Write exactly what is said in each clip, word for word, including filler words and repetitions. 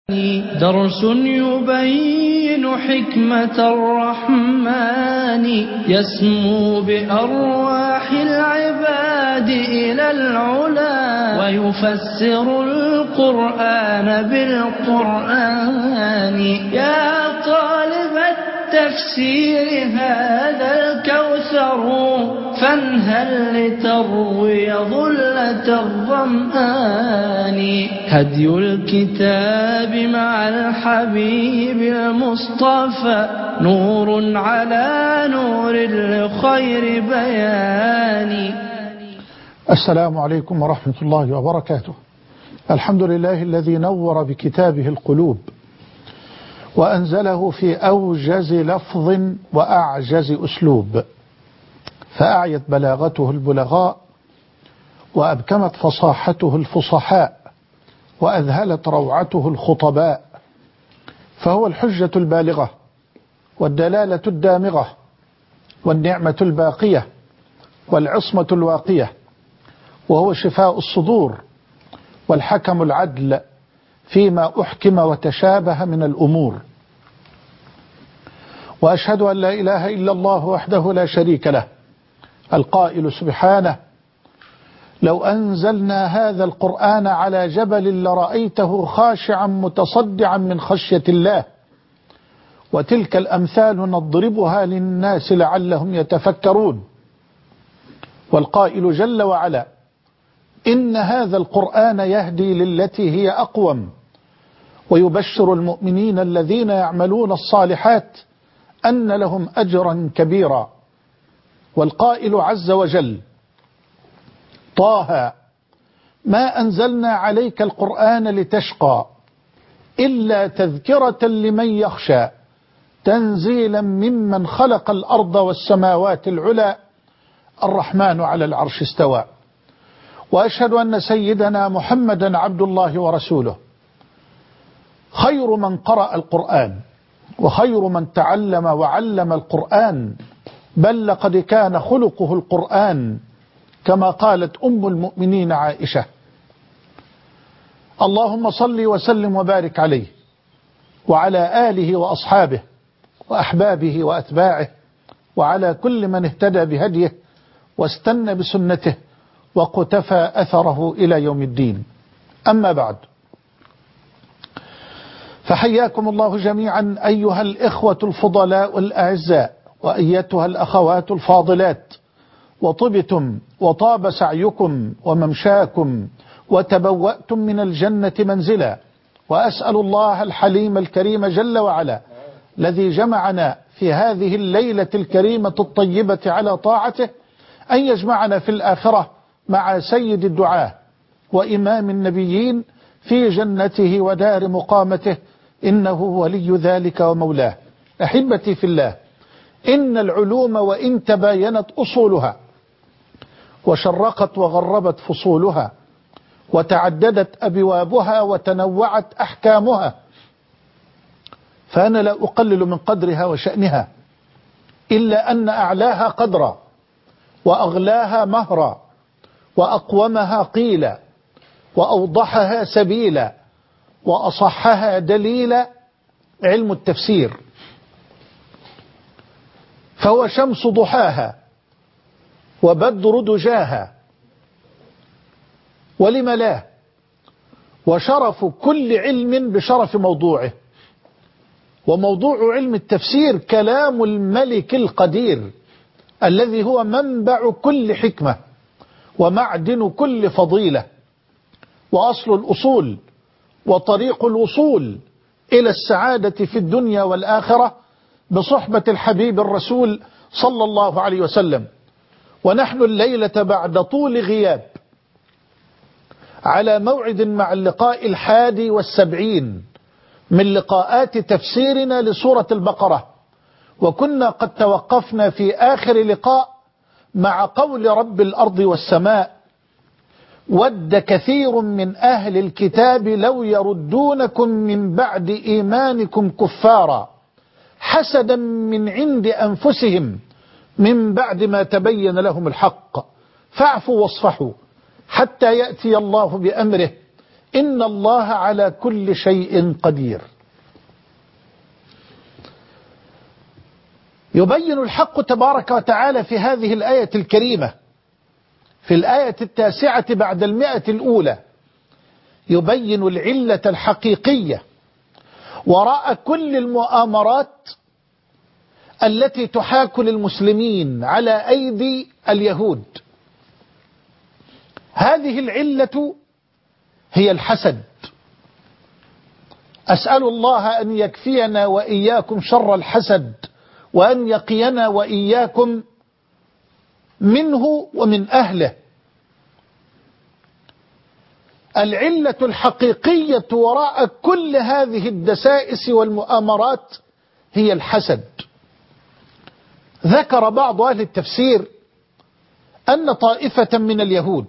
درس يبين حكمة الرحمن يسمو بأرواح العباد إلى العلا ويفسر القرآن بالقرآن. يا طالب التفسير هذا الكوثر فانهل لتروي ظلة الظمآن. هدي الكتاب مع الحبيب المصطفى نور على نور لخير بيان. السلام عليكم ورحمة الله وبركاته. الحمد لله الذي نور بكتابه القلوب وأنزله في أوجز لفظ وأعجز أسلوب، فأعيت بلاغته البلغاء وأبكمت فصاحته الفصحاء وأذهلت روعته الخطباء، فهو الحجة البالغة والدلالة الدامغة والنعمة الباقية والعصمة الواقية، وهو شفاء الصدور والحكم العدل فيما أحكم وتشابه من الأمور. وأشهد أن لا إله إلا الله وحده لا شريك له القائل سبحانه: لو أنزلنا هذا القرآن على جبل لرأيته خاشعا متصدعا من خشية الله، وتلك الأمثال نضربها للناس لعلهم يتفكرون. والقائل جل وعلا: إن هذا القرآن يهدي للتي هي أقوم ويبشر المؤمنين الذين يعملون الصالحات أن لهم أجرا كبيرا. والقائل عز وجل: طه ما أنزلنا عليك القرآن لتشقى إلا تذكرة لمن يخشى تنزيلا ممن خلق الأرض والسماوات العلى الرحمن على العرش استوى. وأشهد أن سيدنا محمدا عبد الله ورسوله، خير من قرأ القرآن وخير من تعلم وعلم القرآن، بل لقد كان خلقه القرآن كما قالت أم المؤمنين عائشة. اللهم صل وسلم وبارك عليه وعلى آله وأصحابه وأحبابه وأتباعه وعلى كل من اهتدى بهديه واستنى بسنته وقتفى أثره إلى يوم الدين. أما بعد، فحياكم الله جميعا أيها الإخوة الفضلاء الأعزاء وأيتها الأخوات الفاضلات، وطبتم وطاب سعيكم وممشاكم وتبوأتم من الجنة منزلا. وأسأل الله الحليم الكريم جل وعلا الذي جمعنا في هذه الليلة الكريمة الطيبة على طاعته أن يجمعنا في الآخرة مع سيد الدعاة وإمام النبيين في جنته ودار مقامته، إنه ولي ذلك ومولاه. أحبتي في الله، إن العلوم وإن تباينت أصولها وشرقت وغربت فصولها وتعددت أبوابها وتنوعت أحكامها، فأنا لا أقلل من قدرها وشأنها، إلا أن أعلاها قدرا وأغلاها مهرا وأقومها قيلا وأوضحها سبيلا وأصحها دليلا علم التفسير، فهو شمس ضحاها وبدر دجاها، ولم لا، وشرف كل علم بشرف موضوعه. وموضوع علم التفسير كلام الملك القدير الذي هو منبع كل حكمة ومعدن كل فضيلة وأصل الأصول وطريق الوصول إلى السعادة في الدنيا والآخرة بصحبة الحبيب الرسول صلى الله عليه وسلم. ونحن الليلة بعد طول غياب على موعد مع اللقاء الحادي والسبعين من لقاءات تفسيرنا لسورة البقرة، وكنا قد توقفنا في آخر لقاء مع قول رب الأرض والسماء: ود كثير من أهل الكتاب لو يردونكم من بعد إيمانكم كفارا حسدا من عند أنفسهم من بعد ما تبين لهم الحق فاعفوا واصفحوا حتى يأتي الله بأمره إن الله على كل شيء قدير. يبين الحق تبارك وتعالى في هذه الآية الكريمة في الآية التاسعة بعد المئة الأولى، يبين العلة الحقيقية وراء كل المؤامرات التي تحاك للمسلمين على أيدي اليهود. هذه العلة هي الحسد. أسأل الله أن يكفينا وإياكم شر الحسد، وأن يقينا وإياكم منه ومن أهله. العلة الحقيقية وراء كل هذه الدسائس والمؤامرات هي الحسد. ذكر بعض أهل التفسير أن طائفة من اليهود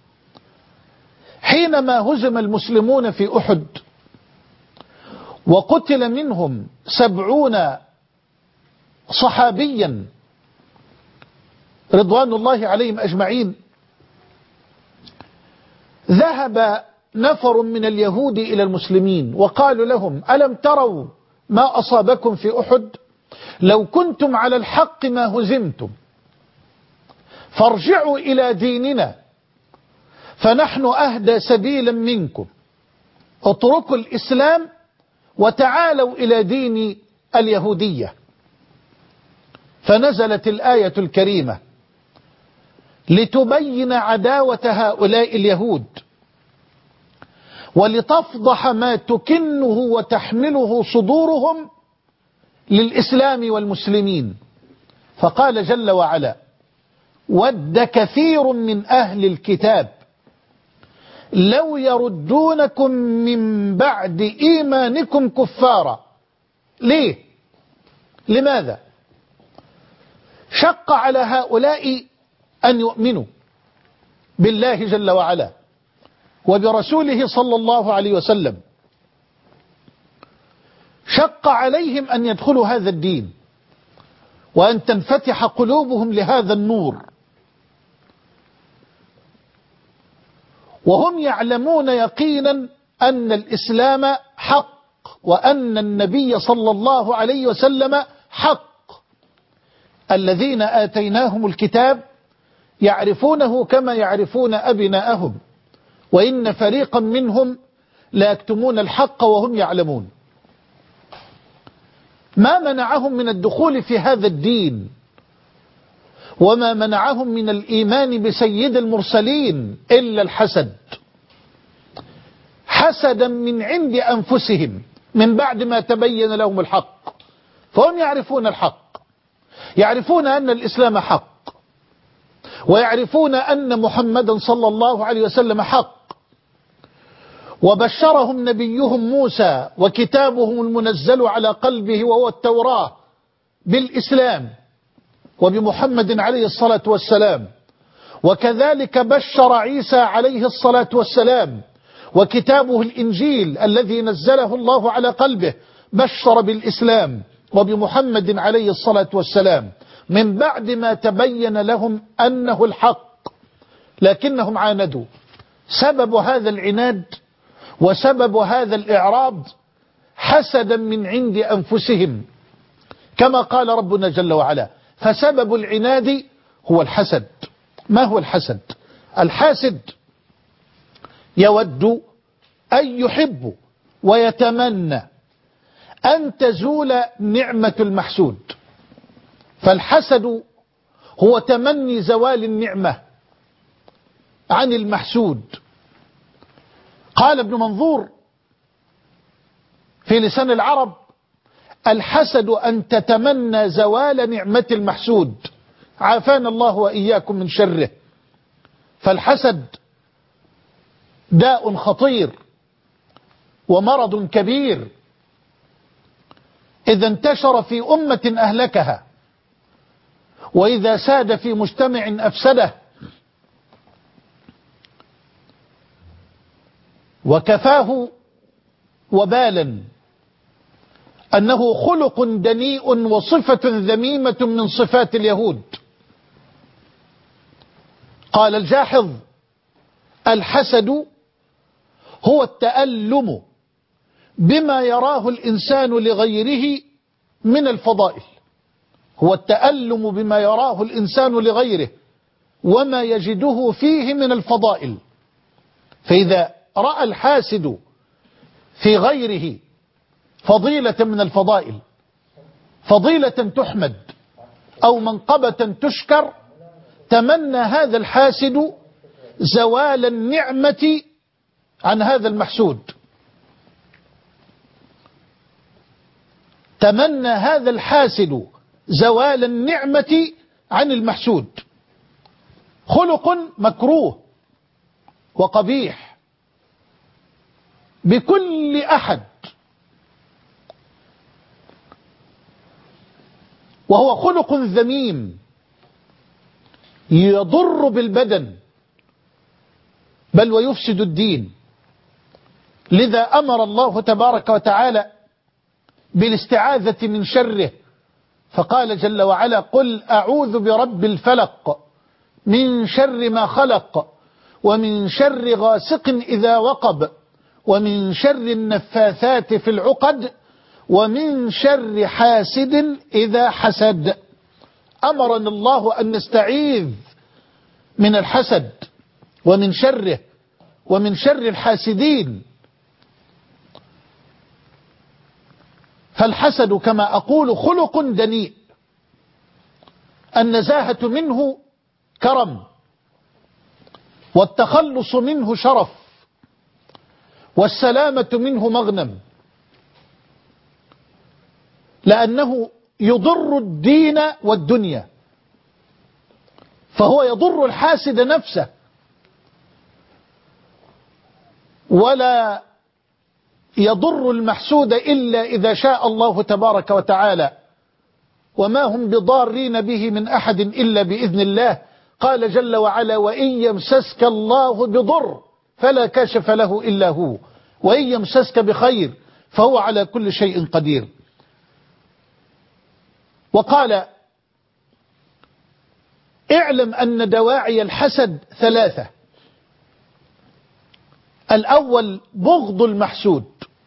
حينما هزم المسلمون في أحد وقتل منهم سبعون صحابيا رضوان الله عليهم أجمعين، ذهب نفر من اليهود إلى المسلمين وقالوا لهم: ألم تروا ما أصابكم في أحد؟ لو كنتم على الحق ما هزمتم، فارجعوا إلى ديننا فنحن أهدى سبيلا منكم، اتركوا الإسلام وتعالوا إلى دين اليهودية. فنزلت الآية الكريمة لتبين عداوة هؤلاء اليهود ولتفضح ما تكنه وتحمله صدورهم للإسلام والمسلمين. فقال جل وعلا: ود كثير من أهل الكتاب لو يردونكم من بعد إيمانكم كفارا. ليه؟ لماذا؟ شق على هؤلاء أن يؤمنوا بالله جل وعلا وبرسوله صلى الله عليه وسلم، شق عليهم أن يدخلوا هذا الدين وأن تنفتح قلوبهم لهذا النور، وهم يعلمون يقينا أن الإسلام حق وأن النبي صلى الله عليه وسلم حق. الذين آتيناهم الكتاب يعرفونه كما يعرفون أبناءهم، وإن فريقا منهم لا يكتمون الحق وهم يعلمون. ما منعهم من الدخول في هذا الدين وما منعهم من الإيمان بسيد المرسلين إلا الحسد، حسدا من عند أنفسهم من بعد ما تبين لهم الحق. فهم يعرفون الحق، يعرفون أن الإسلام حق، ويعرفون أن محمدا صلى الله عليه وسلم حق، وبشرهم نبيهم موسى وكتابهم المنزل على قلبه وهو التوراة بالإسلام وبمحمد عليه الصلاة والسلام، وكذلك بشر عيسى عليه الصلاة والسلام وكتابه الإنجيل الذي نزله الله على قلبه بشر بالإسلام وبمحمد عليه الصلاة والسلام من بعد ما تبين لهم أنه الحق، لكنهم عاندوا. سبب هذا العناد وسبب هذا الإعراض حسدا من عند أنفسهم، كما قال ربنا جل وعلا: فسبب العناد هو الحسد. ما هو الحسد؟ الحاسد يود أن يحب ويتمنى أن تزول نعمة المحسود، فالحسد هو تمني زوال النعمة عن المحسود. قال ابن منظور في لسان العرب: الحسد أن تتمنى زوال نعمة المحسود، عافانا الله وإياكم من شره. فالحسد داء خطير ومرض كبير، إذا انتشر في أمة أهلكها، وإذا ساد في مجتمع أفسده، وكفاه وبالا أنه خلق دنيء وصفة ذميمة من صفات اليهود. قال الجاحظ: الحسد هو التألم بما يراه الإنسان لغيره من الفضائل، هو التألم بما يراه الإنسان لغيره وما يجده فيه من الفضائل. فإذا رأى الحاسد في غيره فضيلة من الفضائل، فضيلة تحمد أو منقبة تشكر، تمنى هذا الحاسد زوال النعمة عن هذا المحسود، تمنى هذا الحاسد زوال النعمة عن المحسود. خلق مكروه وقبيح بكل أحد، وهو خلق ذميم يضر بالبدن بل ويفسد الدين. لذا أمر الله تبارك وتعالى بالاستعاذة من شره، فقال جل وعلا: قل أعوذ برب الفلق من شر ما خلق ومن شر غاسق إذا وقب ومن شر النفاثات في العقد ومن شر حاسد إذا حسد. أمرنا الله أن نستعيذ من الحسد ومن شره ومن شر الحاسدين. فالحسد كما أقول خلق دنيء، النزاهة منه كرم، والتخلص منه شرف، والسلامة منه مغنم، لأنه يضر الدين والدنيا، فهو يضر الحاسد نفسه ولا يضر المحسود إلا إذا شاء الله تبارك وتعالى، وما هم بضارين به من أحد إلا بإذن الله. قال جل وعلا: وإن يمسسك الله بضر فلا كاشف له إلا هو وإن يمسسك بخير فهو على كل شيء قدير. وقال: اعلم أن دواعي الحسد ثلاثة: الأول بغض المحسود،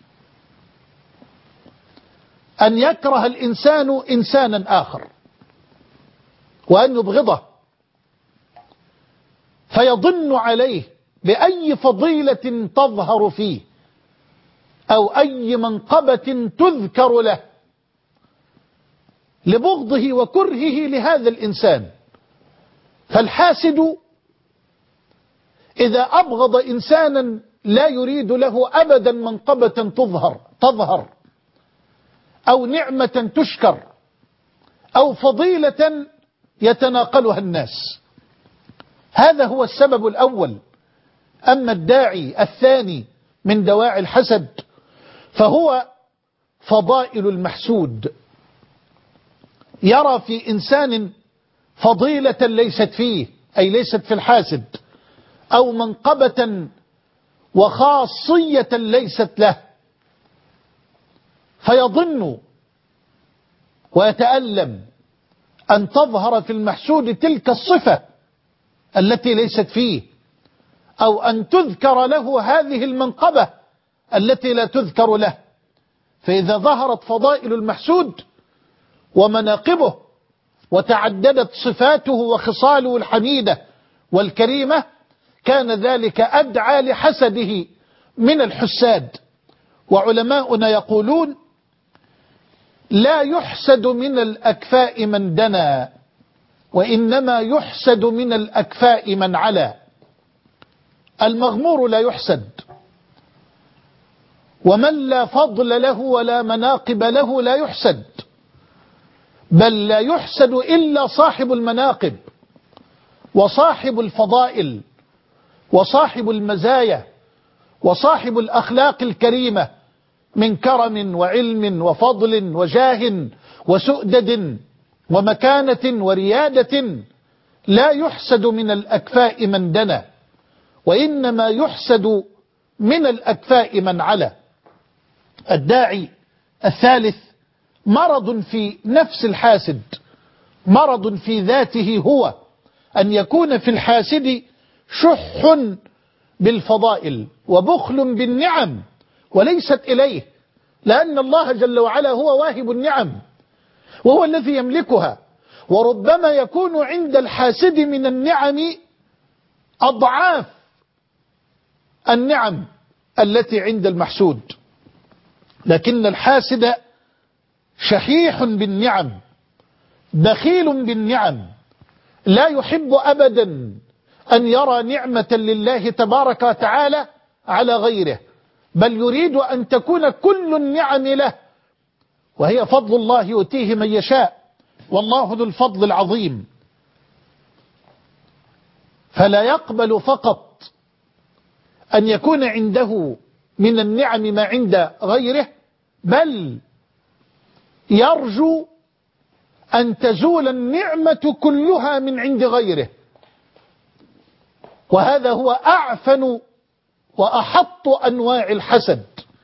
أن يكره الإنسان إنسانا آخر وأن يبغضه فيضن عليه بأي فضيلة تظهر فيه أو أي منقبة تذكر له لبغضه وكرهه لهذا الإنسان. فالحاسد إذا أبغض إنسانا لا يريد له أبدا منقبة تظهر تظهر أو نعمة تشكر أو فضيلة يتناقلها الناس، هذا هو السبب الأول. أما الداعي الثاني من دواعي الحسد فهو فضائل المحسود، يرى في إنسان فضيلة ليست فيه، أي ليست في الحاسد، أو منقبة وخاصية ليست له، فيظن ويتألم أن تظهر في المحسود تلك الصفة التي ليست فيه، أو أن تذكر له هذه المنقبة التي لا تذكر له. فإذا ظهرت فضائل المحسود ومناقبه وتعددت صفاته وخصاله الحميدة والكريمة كان ذلك أدعى لحسده من الحساد. وعلماؤنا يقولون: لا يحسد من الأكفاء من دنا وإنما يحسد من الأكفاء من علا. المغمور لا يحسد، ومن لا فضل له ولا مناقب له لا يحسد، بل لا يحسد إلا صاحب المناقب وصاحب الفضائل وصاحب المزايا وصاحب الأخلاق الكريمة من كرم وعلم وفضل وجاه وسؤدد ومكانة وريادة. لا يحسد من الأكفاء من دنا وإنما يحسد من الأكفاء من علا. الداعي الثالث مرض في نفس الحاسد، مرض في ذاته، هو أن يكون في الحاسد شح بالفضائل وبخل بالنعم وليست إليه، لأن الله جل وعلا هو واهب النعم وهو الذي يملكها. وربما يكون عند الحاسد من النعم أضعاف النعم التي عند المحسود، لكن الحاسد شحيح بالنعم بخيل بالنعم، لا يحب أبدا أن يرى نعمة لله تبارك وتعالى على غيره، بل يريد أن تكون كل النعم له، وهي فضل الله يؤتيه من يشاء، والله ذو الفضل العظيم. فلا يقبل فقط أن يكون عنده من النعم ما عند غيره، بل يرجو أن تزول النعمة كلها من عند غيره، وهذا هو أعفن وأحط أنواع الحسد.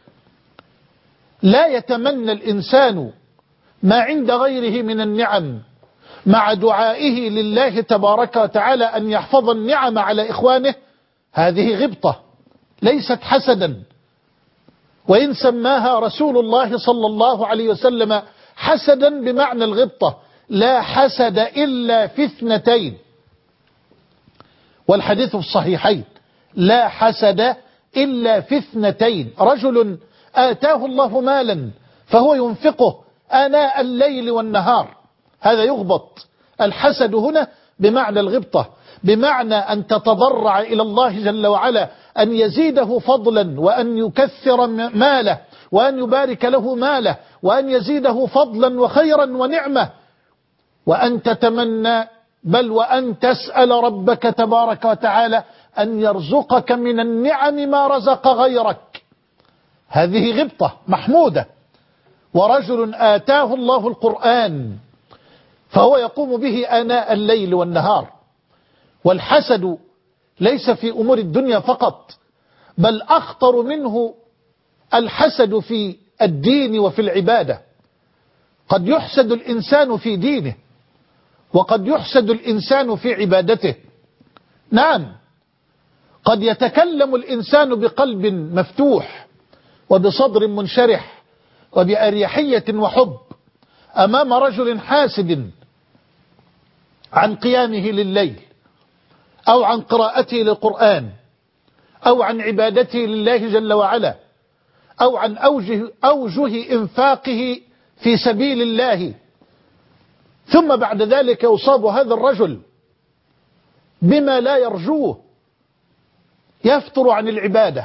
لا يتمنى الإنسان ما عند غيره من النعم مع دعائه لله تبارك وتعالى أن يحفظ النعم على إخوانه، هذه غبطة ليست حسدا، وإن سماها رسول الله صلى الله عليه وسلم حسدا بمعنى الغبطة. لا حسد إلا في اثنتين، والحديث في الصحيحين: لا حسد إلا في اثنتين، رجل آتاه الله مالا فهو ينفقه آناء الليل والنهار، هذا يغبط. الحسد هنا بمعنى الغبطة، بمعنى أن تتضرع إلى الله جل وعلا أن يزيده فضلا، وأن يكثر ماله، وأن يبارك له ماله، وأن يزيده فضلا وخيرا ونعمة، وأن تتمنى بل وأن تسأل ربك تبارك وتعالى أن يرزقك من النعم ما رزق غيرك. هذه غبطة محمودة. ورجل آتاه الله القرآن فهو يقوم به آناء الليل والنهار. والحسد ليس في أمور الدنيا فقط، بل أخطر منه الحسد في الدين وفي العبادة. قد يحسد الإنسان في دينه، وقد يحسد الإنسان في عبادته. نعم، قد يتكلم الإنسان بقلب مفتوح وبصدر منشرح وبأريحية وحب أمام رجل حاسد عن قيامه لليل، أو عن قراءته للقرآن، أو عن عبادته لله جل وعلا، أو عن أوجه, أوجه إنفاقه في سبيل الله. ثم بعد ذلك يصاب هذا الرجل بما لا يرجوه، يفتر عن العبادة،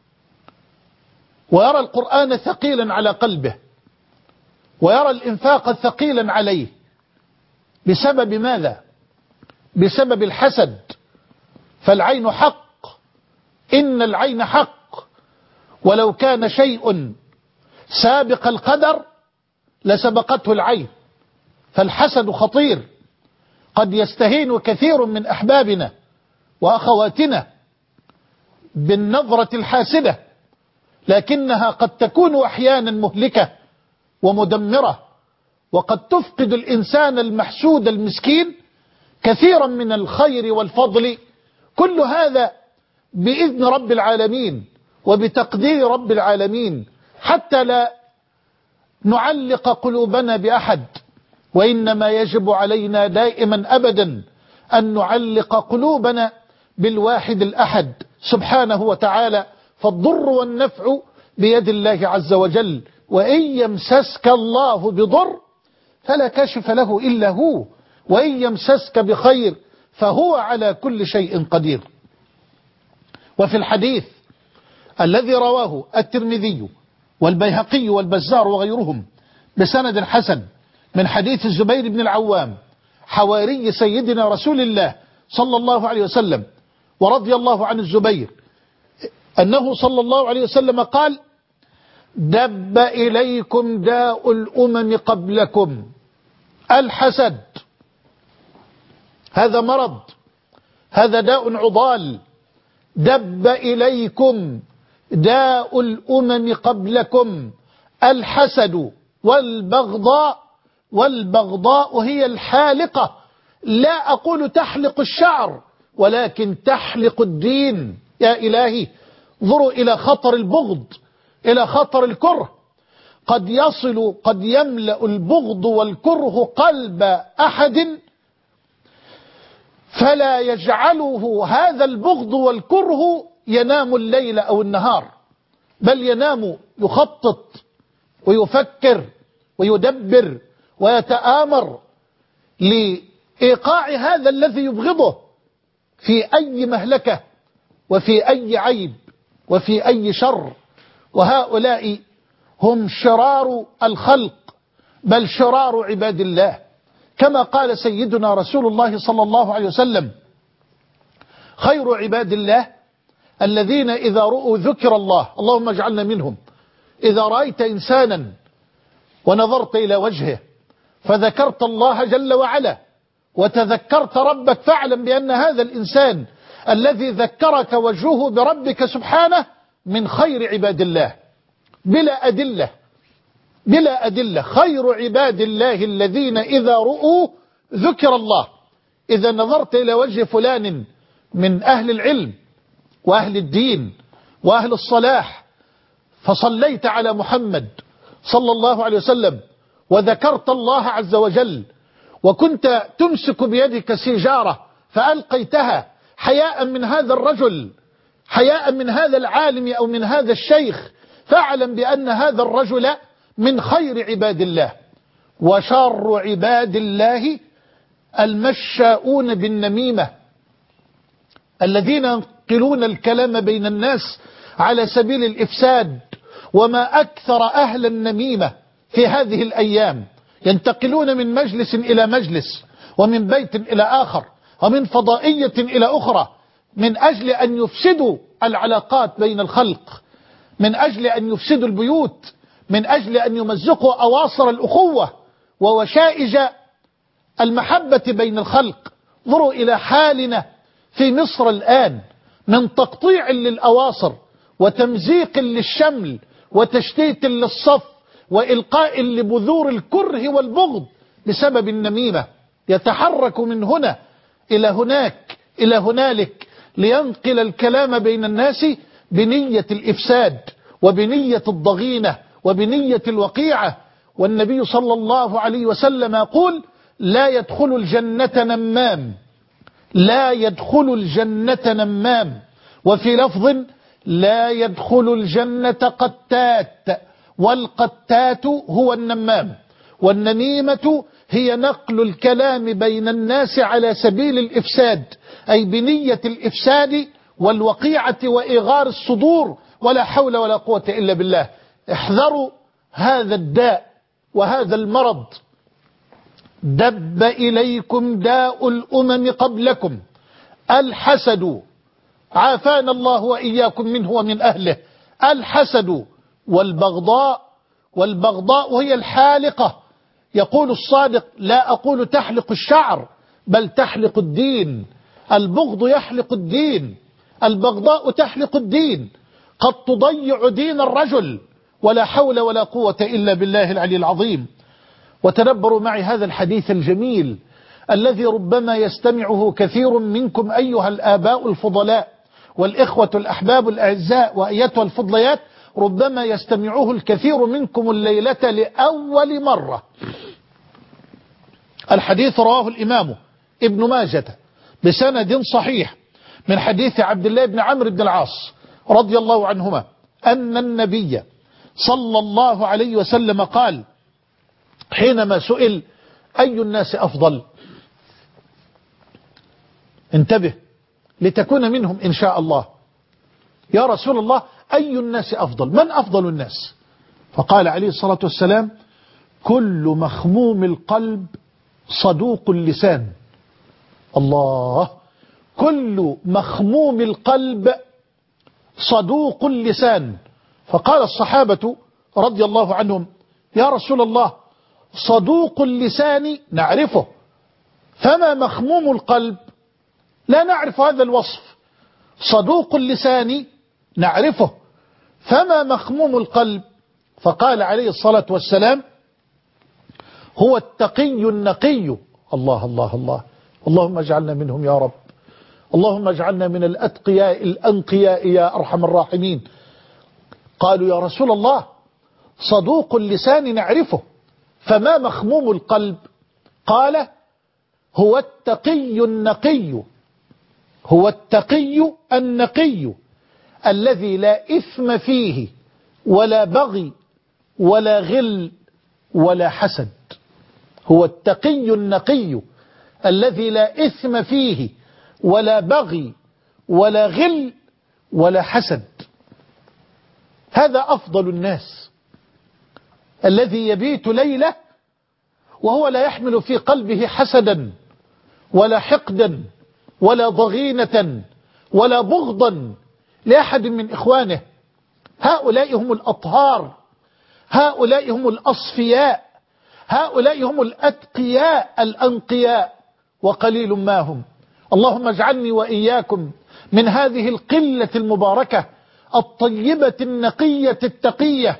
ويرى القرآن ثقيلا على قلبه، ويرى الإنفاق ثقيلا عليه. بسبب ماذا؟ بسبب الحسد. فالعين حق، إن العين حق، ولو كان شيء سابق القدر لسبقته العين. فالحسد خطير، قد يستهين كثير من أحبابنا وأخواتنا بالنظرة الحاسدة، لكنها قد تكون أحيانا مهلكة ومدمرة، وقد تفقد الإنسان المحسود المسكين كثيرا من الخير والفضل. كل هذا بإذن رب العالمين وبتقدير رب العالمين، حتى لا نعلق قلوبنا بأحد، وإنما يجب علينا دائما أبدا أن نعلق قلوبنا بالواحد الأحد سبحانه وتعالى. فالضر والنفع بيد الله عز وجل، وإن يمسسك الله بضر فلا كاشف له إلا هو، وإن يمسسك بخير فهو على كل شيء قدير. وفي الحديث الذي رواه الترمذي والبيهقي والبزار وغيرهم بسند حسن من حديث الزبير بن العوام حواري سيدنا رسول الله صلى الله عليه وسلم ورضي الله عن الزبير، أنه صلى الله عليه وسلم قال: دب إليكم داء الأمم قبلكم الحسد. هذا مرض، هذا داء عضال. دب إليكم داء الأمم قبلكم الحسد والبغضاء. والبغضاء هي الحالقة، لا أقول تحلق الشعر، ولكن تحلق الدين. يا إلهي انظروا إلى خطر البغض، إلى خطر الكره. قد يصل قد يملأ البغض والكره قلب أحد فلا يجعله هذا البغض والكره ينام الليل أو النهار، بل ينام يخطط ويفكر ويدبر ويتآمر لإيقاع هذا الذي يبغضه في أي مهلكة وفي أي عيب وفي أي شر. وهؤلاء هم شرار الخلق بل شرار عباد الله، كما قال سيدنا رسول الله صلى الله عليه وسلم: خير عباد الله الذين إذا رؤوا ذكر الله، اللهم اجعلنا منهم، إذا رأيت إنسانا ونظرت إلى وجهه فذكرت الله جل وعلا وتذكرت ربك، فاعلم بأن هذا الإنسان الذي ذكرك وجهه بربك سبحانه من خير عباد الله، بلا أدلة بلا أدلة. خير عباد الله الذين إذا رؤوا ذكر الله. إذا نظرت إلى وجه فلان من أهل العلم وأهل الدين وأهل الصلاح فصليت على محمد صلى الله عليه وسلم وذكرت الله عز وجل، وكنت تمسك بيدك سيجارة فألقيتها حياء من هذا الرجل، حياء من هذا العالم أو من هذا الشيخ، فاعلم بأن هذا الرجل من خير عباد الله. وشر عباد الله المشاؤون بالنميمة، الذين ينقلون الكلام بين الناس على سبيل الإفساد. وما أكثر أهل النميمة في هذه الأيام، ينتقلون من مجلس إلى مجلس ومن بيت إلى آخر ومن فضائية إلى أخرى من أجل أن يفسدوا العلاقات بين الخلق، من أجل أن يفسدوا البيوت، من أجل أن يمزقوا أواصر الأخوة ووشائج المحبة بين الخلق. انظروا إلى حالنا في مصر الآن من تقطيع للأواصر وتمزيق للشمل وتشتيت للصف وإلقاء لبذور الكره والبغض بسبب النميمة. يتحرك من هنا إلى هناك إلى هنالك لينقل الكلام بين الناس بنية الإفساد وبنية الضغينة وبنية الوقيعة. والنبي صلى الله عليه وسلم يقول: لا يدخل الجنة نمام، لا يدخل الجنة نمام. وفي لفظ: لا يدخل الجنة قتات، والقتات هو النمام. والنميمة هي نقل الكلام بين الناس على سبيل الإفساد، أي بنية الإفساد والوقيعة وإغار الصدور، ولا حول ولا قوة إلا بالله. احذروا هذا الداء وهذا المرض. دب إليكم داء الأمم قبلكم الحسد، عافانا الله وإياكم منه ومن أهله. الحسد والبغضاء، والبغضاء هي الحالقة. يقول الصادق: لا أقول تحلق الشعر بل تحلق الدين. البغض يحلق الدين، البغضاء تحلق الدين، قد تضيع دين الرجل، ولا حول ولا قوة إلا بالله العلي العظيم. وتدبروا معي هذا الحديث الجميل الذي ربما يستمعه كثير منكم أيها الآباء الفضلاء والإخوة الأحباب الأعزاء وأيتها الفضليات، ربما يستمعه الكثير منكم الليلة لأول مرة. الحديث رواه الإمام ابن ماجة بسند صحيح من حديث عبد الله بن عمرو بن العاص رضي الله عنهما أن النبي صلى الله عليه وسلم قال حينما سئل: أي الناس أفضل؟ انتبه لتكون منهم إن شاء الله. يا رسول الله، أي الناس أفضل؟ من أفضل الناس؟ فقال عليه الصلاة والسلام: كل مخموم القلب صدوق اللسان. الله، كل مخموم القلب صدوق اللسان. فقال الصحابة رضي الله عنهم: يا رسول الله، صدوق اللسان نعرفه، فما مخموم القلب؟ لا نعرف هذا الوصف. صدوق اللسان نعرفه، فما مخموم القلب؟ فقال عليه الصلاة والسلام: هو التقي النقي. الله الله الله، اللهم اجعلنا منهم يا رب، اللهم اجعلنا من الأتقياء الأنقياء يا أرحم الراحمين. قالوا يا رسول الله صدوق اللسان نعرفه فما مخموم القلب؟ قال هو التقي النقي، هو التقي النقي الذي لا إثم فيه ولا بغي ولا غل ولا حسد. هو التقي النقي الذي لا إثم فيه ولا بغي ولا غل ولا حسد. هذا أفضل الناس، الذي يبيت ليلة وهو لا يحمل في قلبه حسدا ولا حقدا ولا ضغينة ولا بغضا لأحد من إخوانه. هؤلاء هم الأطهار، هؤلاء هم الأصفياء، هؤلاء هم الأتقياء الأنقياء، وقليل ما هم. اللهم اجعلني وإياكم من هذه القلة المباركة الطيبة النقية التقية.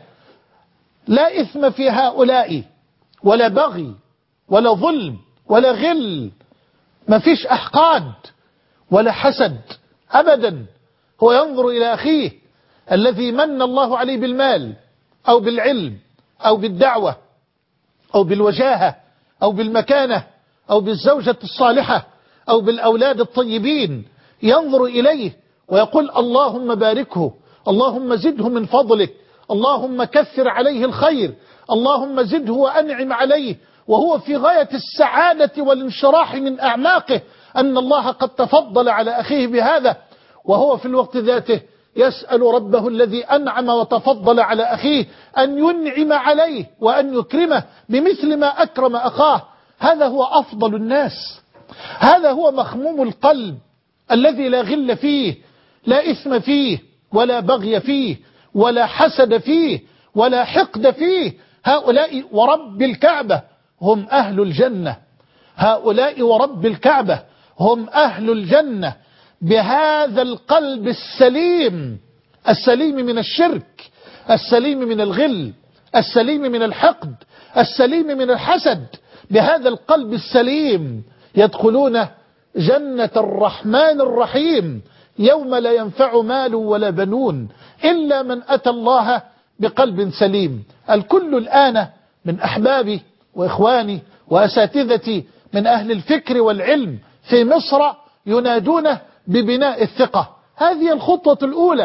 لا إثم في هؤلاء ولا بغي ولا ظلم ولا غل، ما فيش أحقاد ولا حسد أبدا. هو ينظر إلى أخيه الذي من الله عليه بالمال أو بالعلم أو بالدعوة أو بالوجاهة أو بالمكانة أو بالزوجة الصالحة أو بالأولاد الطيبين، ينظر إليه ويقول اللهم باركه، اللهم زده من فضلك، اللهم كثر عليه الخير، اللهم زده وأنعم عليه، وهو في غاية السعادة والانشراح من أعماقه أن الله قد تفضل على أخيه بهذا، وهو في الوقت ذاته يسأل ربه الذي أنعم وتفضل على أخيه أن ينعم عليه وأن يكرمه بمثل ما أكرم أخاه. هذا هو أفضل الناس، هذا هو مخموم القلب الذي لا غل فيه، لا إثم فيه ولا بغي فيه ولا حسد فيه ولا حقد فيه. هؤلاء ورب الكعبة هم أهل الجنة، هؤلاء ورب الكعبة هم أهل الجنة. بهذا القلب السليم، السليم من الشرك، السليم من الغل، السليم من الحقد، السليم من الحسد، بهذا القلب السليم يدخلون جنة الرحمن الرحيم يوم لا ينفع مال ولا بنون إلا من أتى الله بقلب سليم. الكل الآن من أحبابي وإخواني وأساتذتي من أهل الفكر والعلم في مصر ينادونه ببناء الثقة. هذه الخطوة الأولى،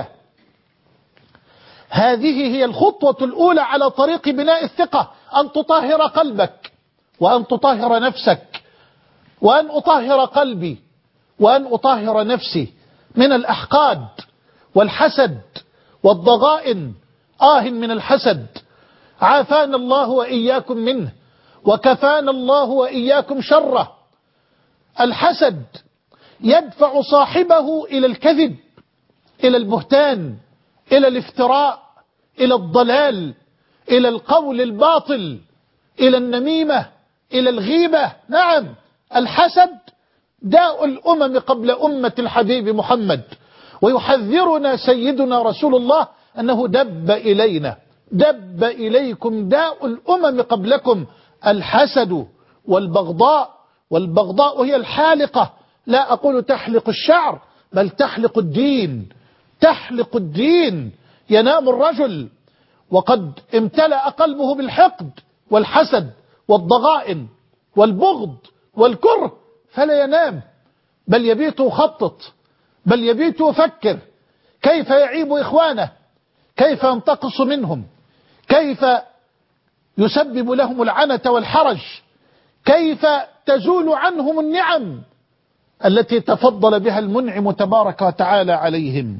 هذه هي الخطوة الأولى على طريق بناء الثقة، أن تطهر قلبك وأن تطهر نفسك وأن أطهر قلبي وأن أطهر نفسي من الأحقاد والحسد والضغائن. آه من الحسد، عافانا الله وإياكم منه وكفانا الله وإياكم شره. الحسد يدفع صاحبه إلى الكذب، إلى البهتان، إلى الافتراء، إلى الضلال، إلى القول الباطل، إلى النميمة، إلى الغيبة. نعم، الحسد داء الأمم قبل أمة الحبيب محمد، ويحذرنا سيدنا رسول الله أنه دب إلينا، دب إليكم داء الأمم قبلكم، الحسد والبغضاء. والبغضاء هي الحالقة، لا أقول تحلق الشعر بل تحلق الدين، تحلق الدين. ينام الرجل وقد امتلأ قلبه بالحقد والحسد والضغائن والبغض والكره، فلا ينام بل يبيت يخطط، بل يبيت يفكر كيف يعيب إخوانه، كيف ينتقص منهم، كيف يسبب لهم العنة والحرج، كيف تزول عنهم النعم التي تفضل بها المنعم تبارك وتعالى عليهم.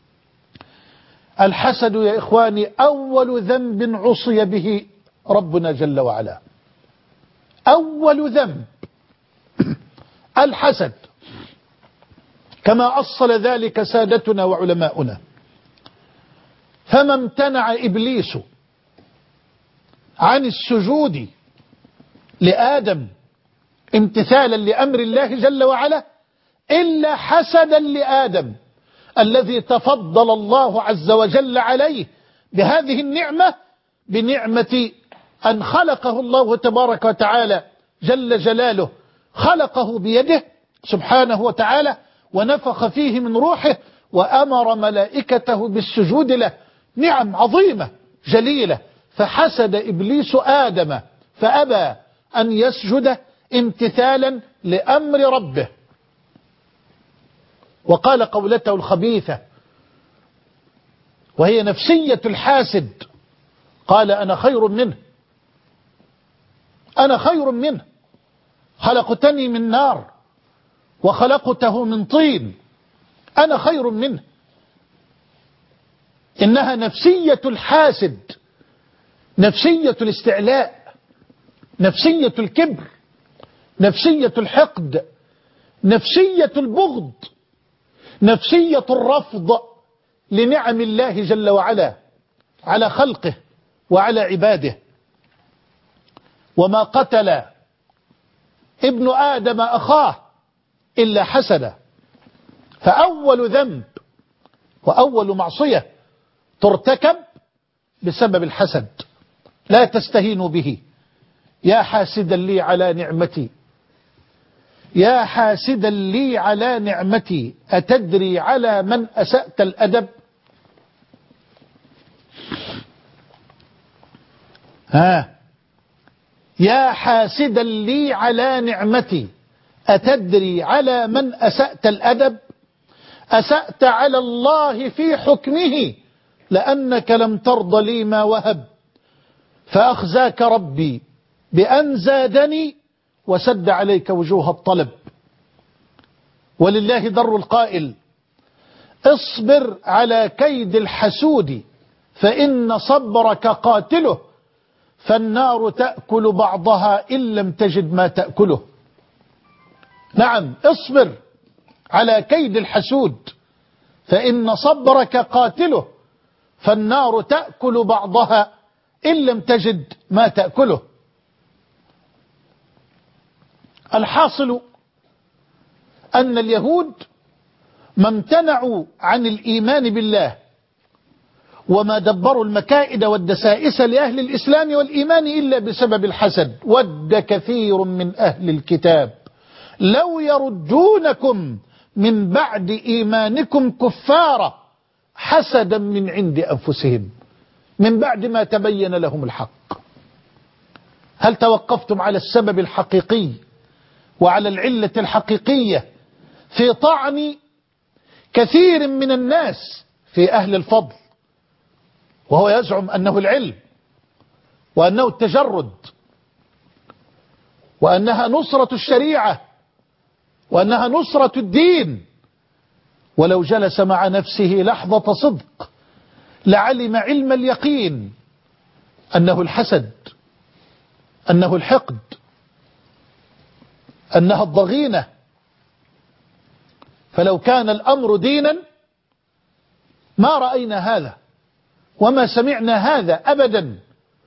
الحسد يا إخواني أول ذنب عصي به ربنا جل وعلا، أول ذنب الحسد، كما أصل ذلك سادتنا وعلماؤنا. فما امتنع إبليس عن السجود لآدم امتثالا لأمر الله جل وعلا إلا حسدا لآدم الذي تفضل الله عز وجل عليه بهذه النعمة، بنعمة أن خلقه الله تبارك وتعالى جل جلاله، خلقه بيده سبحانه وتعالى، ونفخ فيه من روحه وأمر ملائكته بالسجود له. نعم عظيمة جليلة. فحسد إبليس آدم فأبى أن يسجد امتثالا لأمر ربه، وقال قولته الخبيثة وهي نفسية الحاسد، قال أنا خير منه، أنا خير منه، خلقتني من نار وخلقته من طين، أنا خير منه. إنها نفسية الحاسد، نفسية الاستعلاء، نفسية الكبر، نفسية الحقد، نفسية البغض، نفسية الرفض لنعم الله جل وعلا على خلقه وعلى عباده. وما قتل ابن آدم أخاه إلا حسدا. فأول ذنب وأول معصية ترتكب بسبب الحسد، لا تستهينوا به. يا حاسدا لي على نعمتي، يا حاسدا لي على نعمتي، أتدري على من أسأت الأدب؟ ها، يا حاسدا لي على نعمتي، أتدري على من أسأت الأدب؟ أسأت على الله في حكمه لأنك لم ترض لي ما وهب، فأخزاك ربي بأن زادني وسد عليك وجوه الطلب. ولله در القائل اصبر على كيد الحسود فإن صبرك قاتله، فالنار تأكل بعضها إن لم تجد ما تأكله. نعم، اصبر على كيد الحسود فإن صبرك قاتله، فالنار تأكل بعضها إن لم تجد ما تأكله. الحاصل أن اليهود ما امتنعوا عن الإيمان بالله وما دبروا المكائد والدسائس لأهل الإسلام والإيمان إلا بسبب الحسد. ود كثير من أهل الكتاب لو يردونكم من بعد إيمانكم كفارا حسدا من عند أنفسهم من بعد ما تبين لهم الحق. هل توقفتم على السبب الحقيقي وعلى العلة الحقيقية في طعن كثير من الناس في أهل الفضل، وهو يزعم أنه العلم وأنه التجرد وأنها نصرة الشريعة وأنها نصرة الدين؟ ولو جلس مع نفسه لحظة صدق لعلم علم اليقين أنه الحسد، أنه الحقد، أنها الضغينة. فلو كان الأمر دينا ما رأينا هذا وما سمعنا هذا أبدا.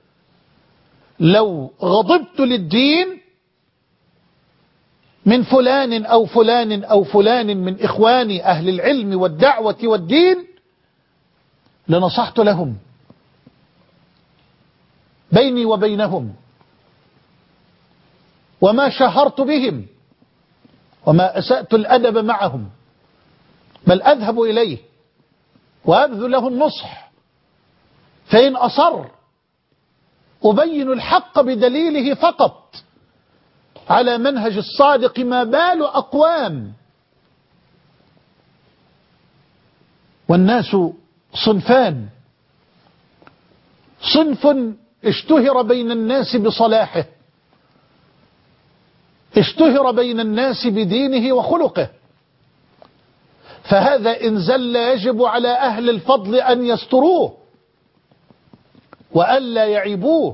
لو غضبت للدين من فلان أو فلان أو فلان من إخواني أهل العلم والدعوة والدين لنصحت لهم بيني وبينهم، وما شهرت بهم وما أسأت الأدب معهم، بل أذهب إليه وأبذل له النصح، فإن أصر أبين الحق بدليله فقط على منهج الصادق. ما بال أقوام والناس صنفان، صنف اشتهر بين الناس بصلاحه، اشتهر بين الناس بدينه وخلقه، فهذا إن زل يجب على أهل الفضل أن يستروه وألا يعيبوه.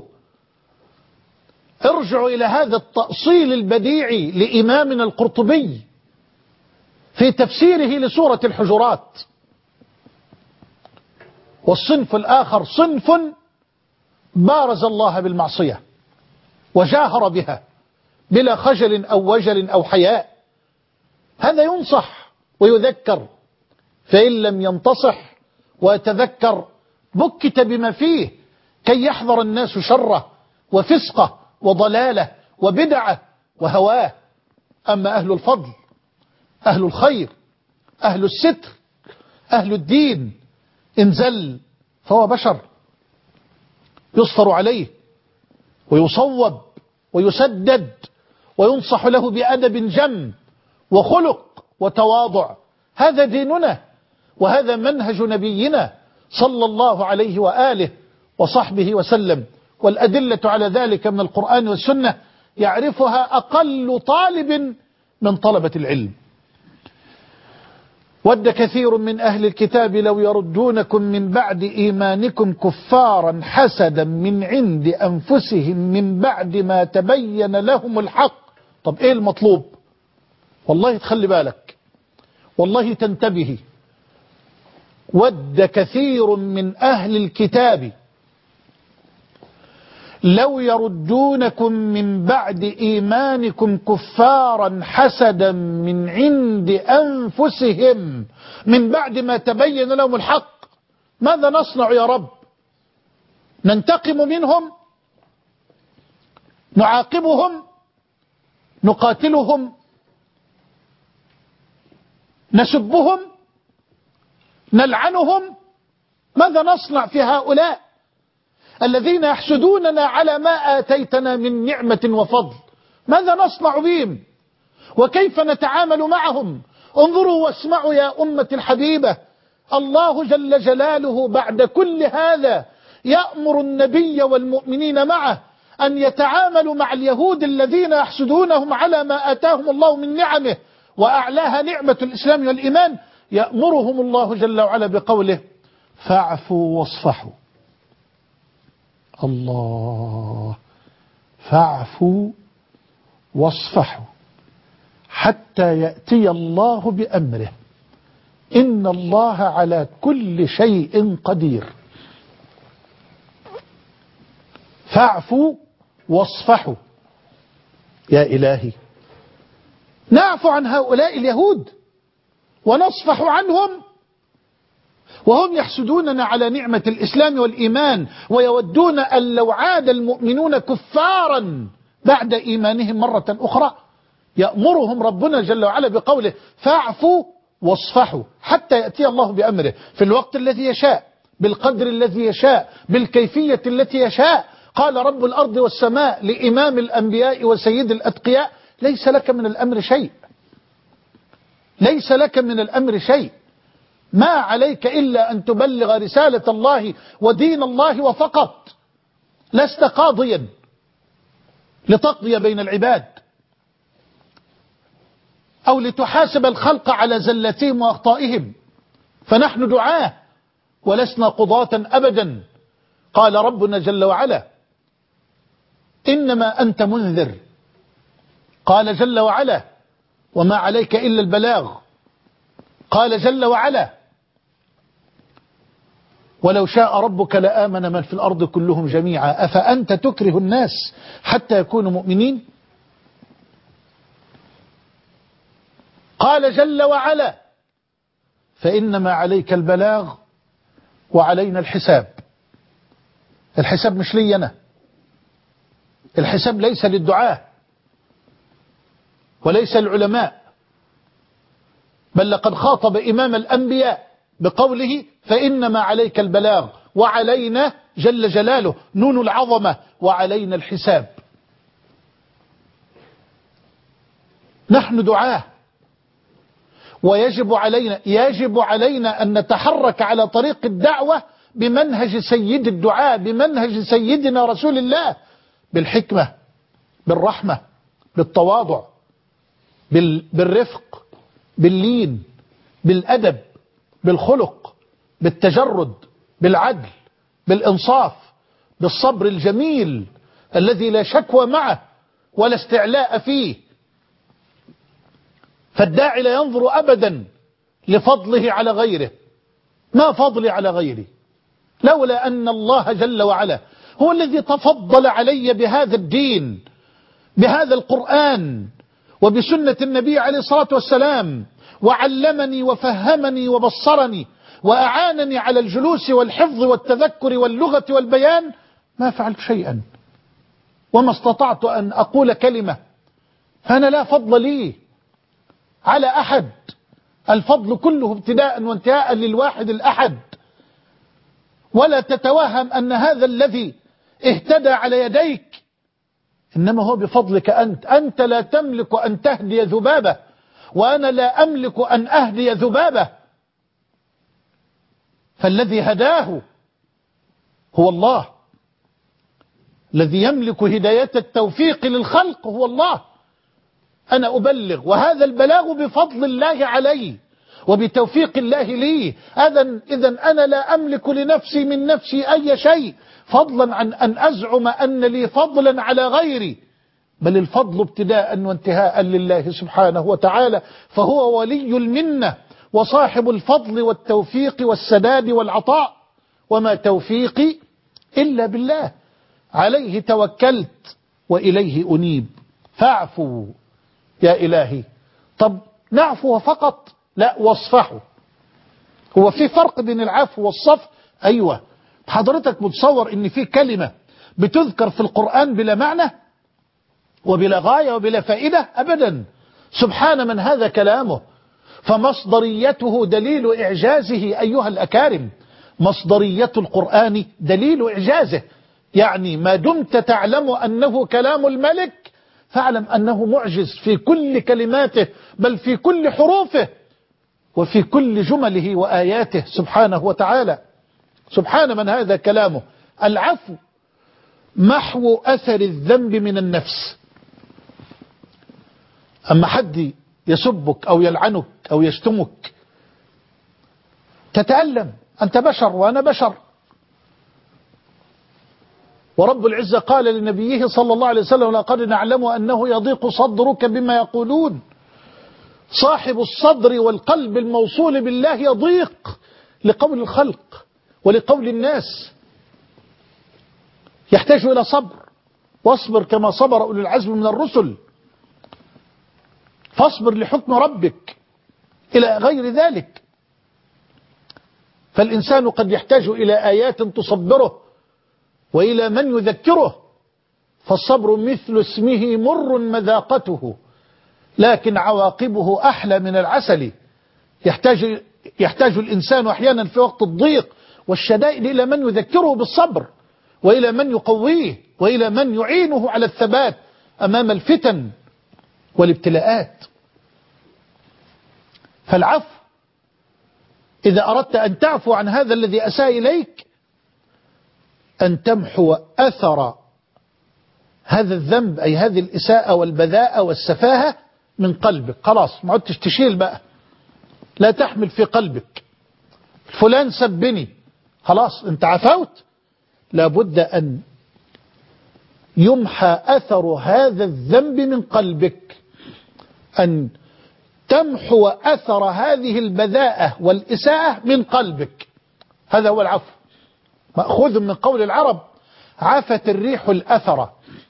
ارجعوا إلى هذا التأصيل البديعي لإمامنا القرطبي في تفسيره لسورة الحجرات. والصنف الآخر صنف بارز الله بالمعصية وجاهر بها بلا خجل أو وجل أو حياء، هذا ينصح ويذكر، فإن لم ينتصح ويتذكر بكت بما فيه كي يحذر الناس شره وفسقه وضلاله وبدعه وهواه. أما أهل الفضل أهل الخير أهل الستر أهل الدين انزل فهو بشر يصفر عليه ويصوب ويسدد وينصح له بأدب جم وخلق وتواضع. هذا ديننا وهذا منهج نبينا صلى الله عليه وآله وصحبه وسلم، والأدلة على ذلك من القرآن والسنة يعرفها أقل طالب من طلبة العلم. ود كثير من أهل الكتاب لو يردونكم من بعد إيمانكم كفارا حسدا من عند أنفسهم من بعد ما تبين لهم الحق. طب إيه المطلوب؟ والله تخلي بالك، والله تنتبهي. ود كثير من أهل الكتاب لو يردونكم من بعد إيمانكم كفارا حسدا من عند أنفسهم من بعد ما تبين لهم الحق. ماذا نصنع يا رب؟ ننتقم منهم؟ نعاقبهم؟ نقاتلهم؟ نسبهم؟ نلعنهم؟ ماذا نصنع في هؤلاء الذين يحسدوننا على ما آتيتنا من نعمة وفضل؟ ماذا نصنع بهم وكيف نتعامل معهم؟ انظروا واسمعوا يا أمة الحبيبة، الله جل جلاله بعد كل هذا يأمر النبي والمؤمنين معه أن يتعاملوا مع اليهود الذين يحسدونهم على ما آتاهم الله من نعمه، وأعلاها نعمة الإسلام والإيمان. يأمرهم الله جل وعلا بقوله فاعفوا واصفحوا. الله، فاعفوا واصفحوا حتى يأتي الله بأمره إن الله على كل شيء قدير. فاعفوا واصفحوا. يا إلهي، نعفو عن هؤلاء اليهود ونصفح عنهم وهم يحسدوننا على نعمة الإسلام والإيمان ويودون أن لو عاد المؤمنون كفارا بعد إيمانهم مرة أخرى. يأمرهم ربنا جل وعلا بقوله فاعفوا واصفحوا حتى يأتي الله بأمره في الوقت الذي يشاء بالقدر الذي يشاء بالكيفية التي يشاء. قال رب الأرض والسماء لإمام الأنبياء وسيد الأتقياء ليس لك من الأمر شيء، ليس لك من الأمر شيء، ما عليك إلا أن تبلغ رسالة الله ودين الله وفقط، لست قاضيا لتقضي بين العباد أو لتحاسب الخلق على زلتهم وأخطائهم، فنحن دعاة ولسنا قضاة أبدا. قال ربنا جل وعلا إنما أنت منذر. قال جل وعلا وما عليك إلا البلاغ. قال جل وعلا ولو شاء ربك لآمن من في الأرض كلهم جميعا أفأنت تكره الناس حتى يكونوا مؤمنين. قال جل وعلا فإنما عليك البلاغ وعلينا الحساب. الحساب مش لي أنا، الحساب ليس للدعاة وليس العلماء، بل لقد خاطب إمام الأنبياء بقوله فإنما عليك البلاغ وعلينا جل جلاله نون العظمة وعلينا الحساب. نحن دعاة ويجب علينا يجب علينا أن نتحرك على طريق الدعوة بمنهج سيد الدعاء، بمنهج سيدنا رسول الله، بالحكمة بالرحمة بالتواضع بالرفق باللين بالأدب بالخلق بالتجرد بالعدل بالإنصاف بالصبر الجميل الذي لا شكوى معه ولا استعلاء فيه. فالداعي لا ينظر أبدا لفضله على غيره. ما فضلي على غيري لولا أن الله جل وعلا هو الذي تفضل علي بهذا الدين بهذا القرآن وبسنة النبي عليه الصلاة والسلام، وعلمني وفهمني وبصرني وأعانني على الجلوس والحفظ والتذكر واللغة والبيان، ما فعلت شيئا وما استطعت أن أقول كلمة. فأنا لا فضل لي على أحد الفضل كله ابتداء وانتهاء للواحد الأحد. ولا تتوهم أن هذا الذي اهتدى على يديك إنما هو بفضلك أنت. أنت لا تملك أن تهدي ذبابة، وأنا لا أملك أن أهدي ذبابة. فالذي هداه هو الله، الذي يملك هداية التوفيق للخلق هو الله. أنا أبلغ، وهذا البلاغ بفضل الله علي وبتوفيق الله لي. إذن أنا لا أملك لنفسي من نفسي أي شيء، فضلا عن أن أزعم أن لي فضلا على غيري، بل الفضل ابتداء وانتهاء لله سبحانه وتعالى، فهو ولي المنة وصاحب الفضل والتوفيق والسداد والعطاء. وما توفيقي إلا بالله، عليه توكلت وإليه أنيب. فاعفوا يا إلهي. طب نعفو فقط؟ لا، واصفحوا. هو في فرق بين العفو والصفح؟ أيوة. حضرتك متصور ان في كلمة بتذكر في القرآن بلا معنى وبلا غاية وبلا فائدة؟ أبدا. سبحان من هذا كلامه. فمصدريته دليل إعجازه أيها الأكارم. مصدرية القرآن دليل إعجازه، يعني ما دمت تعلم أنه كلام الملك فاعلم أنه معجز في كل كلماته، بل في كل حروفه وفي كل جمله وآياته سبحانه وتعالى. سبحان من هذا كلامه. العفو محو أثر الذنب من النفس. أما حد يسبك أو يلعنك أو يشتمك تتألم، أنت بشر وأنا بشر. ورب العزة قال لنبيه صلى الله عليه وسلم: لقد نعلم أنه يضيق صدرك بما يقولون. صاحب الصدر والقلب الموصول بالله يضيق لقول الخلق ولقول الناس، يحتاج إلى صبر. واصبر كما صبر أولي العزم من الرسل، فاصبر لحكم ربك، إلى غير ذلك. فالإنسان قد يحتاج إلى آيات تصبره وإلى من يذكره. فالصبر مثل اسمه مر مذاقته، لكن عواقبه أحلى من العسل. يحتاج, يحتاج الإنسان أحيانا في وقت الضيق والشدائد إلى من يذكره بالصبر، وإلى من يقويه، وإلى من يعينه على الثبات أمام الفتن والابتلاءات. فالعفو، إذا أردت أن تعفو عن هذا الذي أساء إليك، أن تمحو أثر هذا الذنب، أي هذه الإساءة والبذاءة والسفاهة من قلبك. خلاص ما عدتش تشيل بقى، لا تحمل في قلبك فلان سبني، خلاص انت عفوت. لابد أن يمحى أثر هذا الذنب من قلبك، أن تمحو أثر هذه البذاءة والإساءة من قلبك. هذا هو العفو، مأخوذ من قول العرب: عفت الريح الأثر.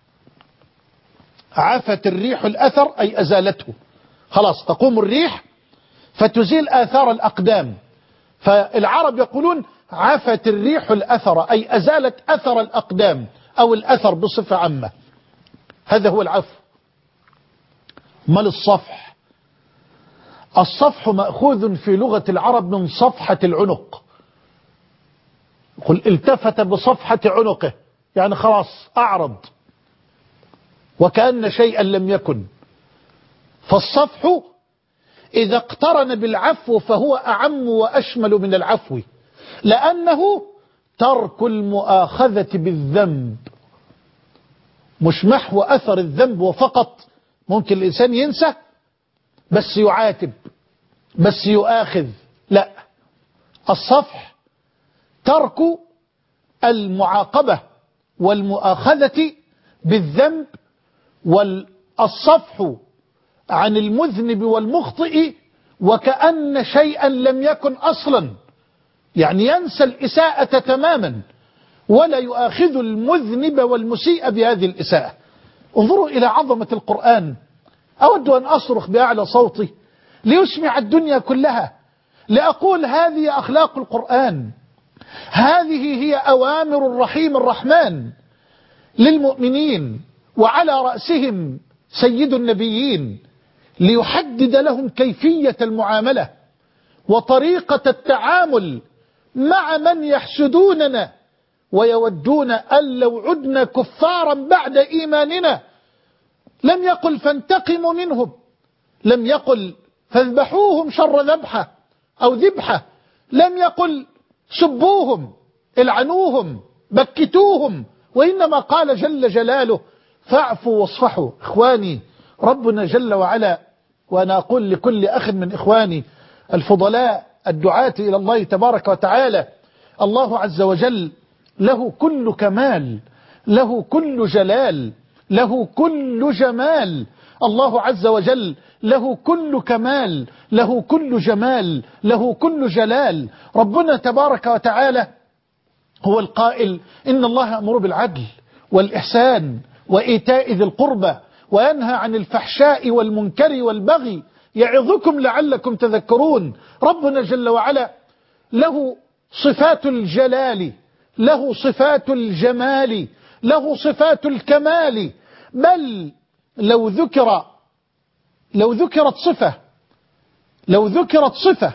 عفت الريح الأثر أي أزالته. خلاص تقوم الريح فتزيل آثار الأقدام. فالعرب يقولون عفت الريح الأثر أي أزالت أثر الأقدام أو الأثر بصفة عامة. هذا هو العفو. مال الصفح؟ الصفح مأخوذ في لغة العرب من صفحة العنق. قل التفت بصفحة عنقه، يعني خلاص أعرض وكأن شيئا لم يكن. فالصفح إذا اقترن بالعفو فهو أعم وأشمل من العفو، لأنه ترك المؤاخذة بالذنب، مش محو أثر الذنب وفقط. ممكن الإنسان ينسى بس يعاتب بس يؤاخذ، لا، الصفح ترك المعاقبة والمؤاخذة بالذنب، والصفح عن المذنب والمخطئ وكأن شيئا لم يكن أصلا، يعني ينسى الإساءة تماما ولا يؤاخذ المذنب والمسيء بهذه الإساءة. انظروا إلى عظمة القرآن. أود أن أصرخ بأعلى صوتي ليسمع الدنيا كلها، لأقول هذه أخلاق القرآن، هذه هي أوامر الرحيم الرحمن للمؤمنين، وعلى رأسهم سيد النبيين، ليحدد لهم كيفية المعاملة وطريقة التعامل مع من يحسدوننا ويودون أن لو عدنا كفارا بعد إيماننا. لم يقل فانتقموا منهم، لم يقل فاذبحوهم شر ذبحة أو ذبحة، لم يقل سبوهم العنوهم بكتوهم، وإنما قال جل جلاله فاعفوا واصفحوا. إخواني، ربنا جل وعلا، وأنا أقول لكل أخ من إخواني الفضلاء الدعاة إلى الله تبارك وتعالى، الله عز وجل له كل كمال، له كل جلال، له كل جمال. الله عز وجل له كل كمال، له كل جمال، له كل جلال. ربنا تبارك وتعالى هو القائل إن الله يأمر بالعدل والإحسان وإيتاء ذي القربى وينهى عن الفحشاء والمنكر والبغي يعظكم لعلكم تذكرون. ربنا جل وعلا له صفات الجلال، له صفات الجمال، له صفات الكمال. بل لو ذكر لو ذكرت صفة لو ذكرت صفة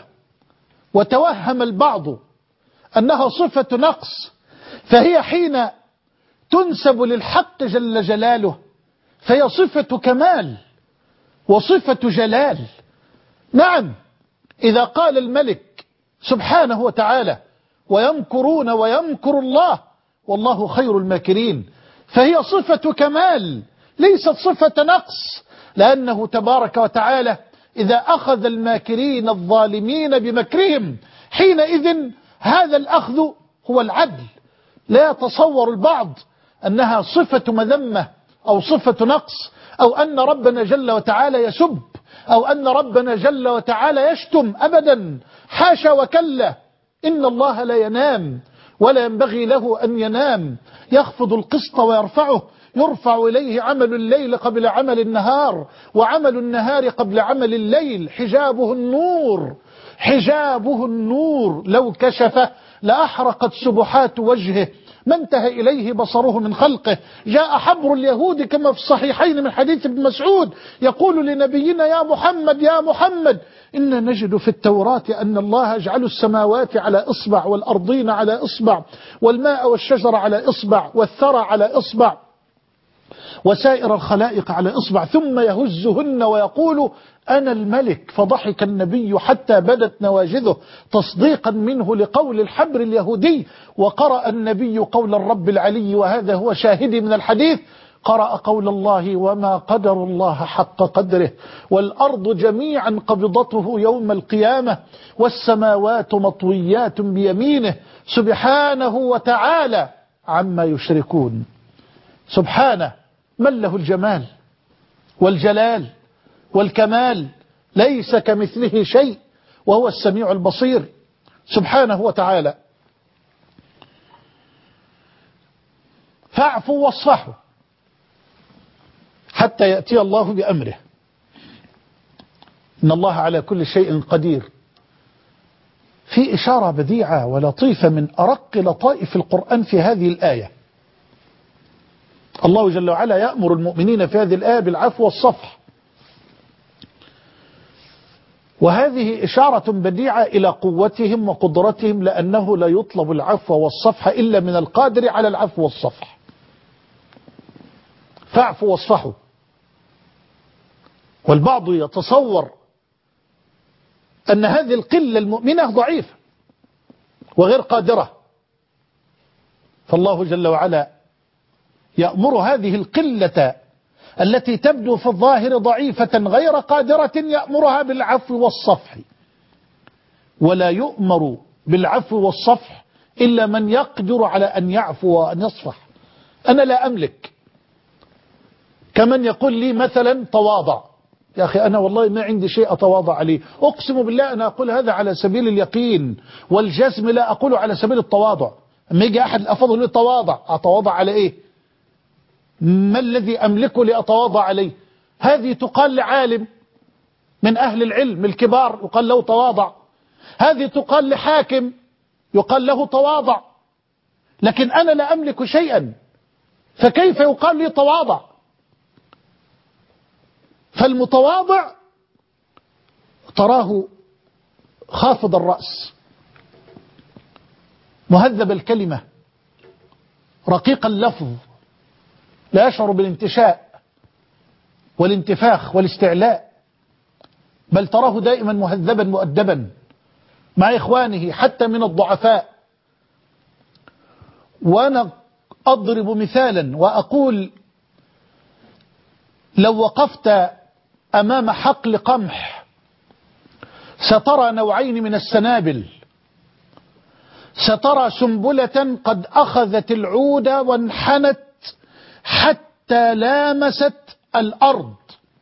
وتوهم البعض أنها صفة نقص، فهي حين تنسب للحق جل جلاله فهي صفة كمال وصفة جلال. نعم، إذا قال الملك سبحانه وتعالى ويمكرون ويمكر الله والله خير الماكرين، فهي صفة كمال ليست صفة نقص، لأنه تبارك وتعالى إذا أخذ الماكرين الظالمين بمكرهم حينئذ هذا الأخذ هو العدل. لا يتصور البعض أنها صفة مذمة أو صفة نقص، أو أن ربنا جل وتعالى يسب، أو أن ربنا جل وتعالى يشتم. أبدا، حاشا وكلا. إن الله لا ينام ولا ينبغي له أن ينام، يخفض القسط ويرفعه، يرفع إليه عمل الليل قبل عمل النهار وعمل النهار قبل عمل الليل. حجابه النور، حجابه النور، لو كشف لأحرقت سبحات وجهه ما انتهى إليه بصره من خلقه. جاء حبر اليهود كما في الصحيحين من حديث ابن مسعود يقول لنبينا يا محمد يا محمد إنا نجد في التوراة أن الله يجعل السماوات على إصبع والأرضين على إصبع والماء والشجر على إصبع والثرى على إصبع وسائر الخلائق على إصبع ثم يهزهن ويقول أنا الملك. فضحك النبي حتى بدت نواجذه تصديقا منه لقول الحبر اليهودي. وقرأ النبي قول الرب العلي، وهذا هو شاهدي من الحديث، قرأ قول الله وما قدر الله حق قدره والأرض جميعا قبضته يوم القيامة والسماوات مطويات بيمينه سبحانه وتعالى عما يشركون. سبحانه من له الجمال والجلال والكمال، ليس كمثله شيء وهو السميع البصير سبحانه وتعالى. فاعفوا واصفحوا حتى يأتي الله بأمره إن الله على كل شيء قدير. في إشارة بديعة ولطيفة من أرق لطائف القرآن في هذه الآية. الله جل وعلا يأمر المؤمنين في هذه الآية بالعفو والصفح، وهذه إشارة بديعة إلى قوتهم وقدرتهم، لأنه لا يطلب العفو والصفح إلا من القادر على العفو والصفح. فاعفوا واصفحوا. والبعض يتصور أن هذه القلة المؤمنة ضعيفة وغير قادرة، فالله جل وعلا يأمر هذه القلة التي تبدو في الظاهر ضعيفة غير قادرة، يأمرها بالعفو والصفح. ولا يؤمر بالعفو والصفح إلا من يقدر على أن يعفو وأن يصفح. أنا لا أملك، كمن يقول لي مثلا تواضع، يا أخي أنا والله ما عندي شيء أتواضع عليه، أقسم بالله أنا أقول هذا على سبيل اليقين والجزم، لا أقول على سبيل التواضع. أما يجي أحد الأفضل لي تواضع، أتواضع على إيه؟ ما الذي أملكه لأتواضع عليه؟ هذه تقال لعالم من أهل العلم الكبار يقال له تواضع، هذه تقال لحاكم يقال له تواضع، لكن أنا لا أملك شيئا، فكيف يقال لي تواضع؟ فالمتواضع تراه خافض الرأس، مهذب الكلمة، رقيق اللفظ، لا يشعر بالانتشاء والانتفاخ والاستعلاء، بل تراه دائما مهذبا مؤدبا مع إخوانه حتى من الضعفاء. وأنا أضرب مثالا وأقول لو وقفت أمام حقل قمح سترى نوعين من السنابل، سترى سنبلة قد أخذت العود وانحنت حتى لامست الأرض،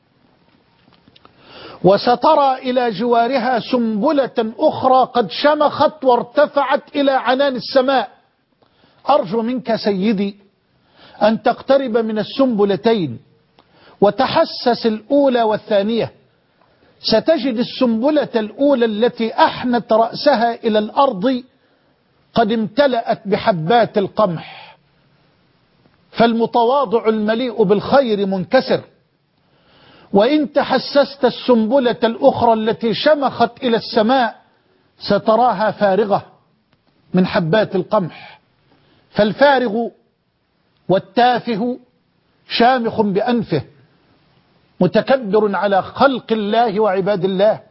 وسترى إلى جوارها سنبلة أخرى قد شمخت وارتفعت إلى عنان السماء. أرجو منك سيدي أن تقترب من السنبلتين وتحسس الأولى والثانية، ستجد السنبلة الأولى التي أحنت رأسها إلى الأرض قد امتلأت بحبات القمح، فالمتواضع المليء بالخير منكسر. وإن تحسست السنبلة الأخرى التي شمخت إلى السماء ستراها فارغة من حبات القمح، فالفارغ والتافه شامخ بأنفه متكبر على خلق الله وعباد الله،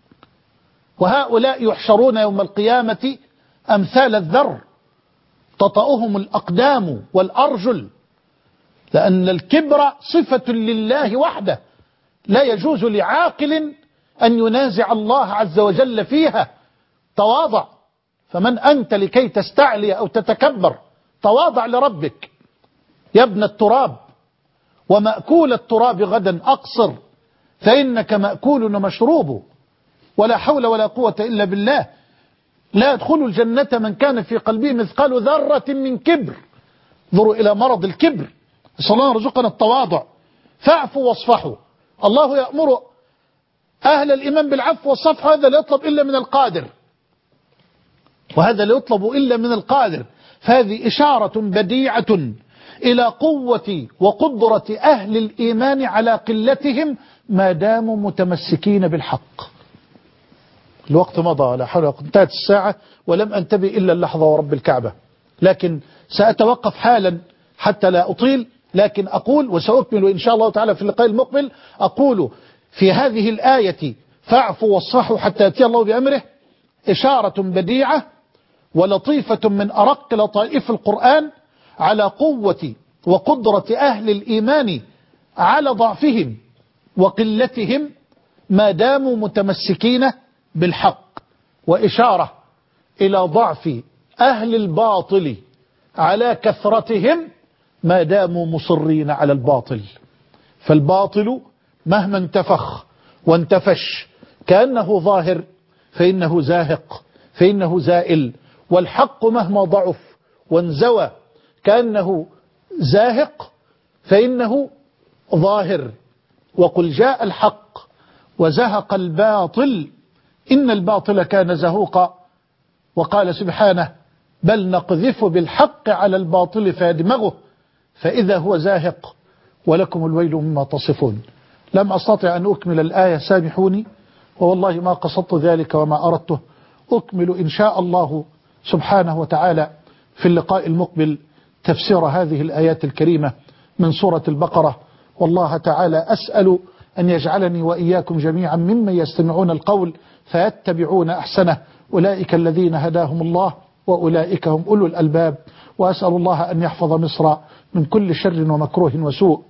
وهؤلاء يحشرون يوم القيامة أمثال الذر تطأهم الأقدام والأرجل، لأن الكبر صفة لله وحده لا يجوز لعاقل أن ينازع الله عز وجل فيها. تواضع، فمن أنت لكي تستعلي أو تتكبر؟ تواضع لربك يا ابن التراب، ومأكول التراب غدا أقصر، فإنك مأكول ومشروب، ولا حول ولا قوة إلا بالله. لا يدخل الجنة من كان في قلبه مثقال ذرة من كبر. انظروا إلى مرض الكبر. نسأل الله يرزقنا التواضع. فاعفوا واصفحوا. الله يأمر أهل الإيمان بالعفو والصفح، هذا لا يطلب إلا من القادر، وهذا لا يطلب إلا من القادر. فهذه إشارة بديعة إلى قوة وقدرة أهل الإيمان على قلتهم ما داموا متمسكين بالحق. الوقت مضى، لا حول ولا قوة، انتهت الساعة ولم أنتبه إلا اللحظة ورب الكعبة، لكن سأتوقف حالا حتى لا أطيل. لكن أقول وسأكمل إن شاء الله تعالى في اللقاء المقبل، أقول في هذه الآية فاعفوا واصفحوا حتى يأتي الله بأمره إشارة بديعة ولطيفة من أرق لطائف القرآن على قوة وقدرة أهل الإيمان على ضعفهم وقلتهم ما داموا متمسكين بالحق، وإشارة إلى ضعف أهل الباطل على كثرتهم ما داموا مصرين على الباطل. فالباطل مهما انتفخ وانتفش كأنه ظاهر فإنه زاهق، فإنه زائل، والحق مهما ضعف وانزوى كأنه زاهق فإنه ظاهر. وقل جاء الحق وزهق الباطل إن الباطل كان زهوقا. وقال سبحانه بل نقذف بالحق على الباطل فيدمغه فإذا هو زاهق ولكم الويل مما تصفون. لم أستطع أن أكمل الآية، سامحوني، ووالله ما قصدت ذلك وما أردته. أكمل إن شاء الله سبحانه وتعالى في اللقاء المقبل تفسير هذه الآيات الكريمة من سورة البقرة. والله تعالى أسأل أن يجعلني وإياكم جميعا ممن يستمعون القول فيتبعون أحسنه، أولئك الذين هداهم الله وأولئك هم أولو الألباب. وأسأل الله أن يحفظ مصر من كل شر ومكروه وسوء،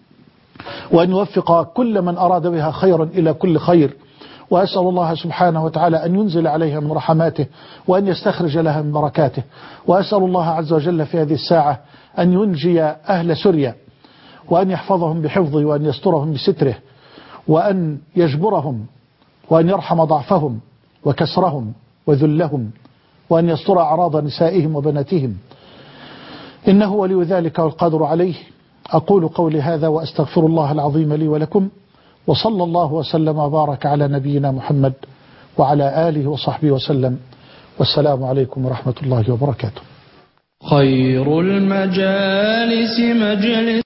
وأن يوفق كل من أراد بها خيرا إلى كل خير. وأسأل الله سبحانه وتعالى أن ينزل عليها من رحماته وأن يستخرج لها من بركاته. وأسأل الله عز وجل في هذه الساعة أن ينجي أهل سوريا وأن يحفظهم بحفظه وأن يسترهم بستره وأن يجبرهم وأن يرحم ضعفهم وكسرهم وذلهم وأن يستر أعراض نسائهم وبناتهم، إنه ولي ذلك والقادر عليه. أقول قولي هذا وأستغفر الله العظيم لي ولكم، وصلى الله وسلم وبارك على نبينا محمد وعلى آله وصحبه وسلم، والسلام عليكم ورحمة الله وبركاته. خير المجالس مجلس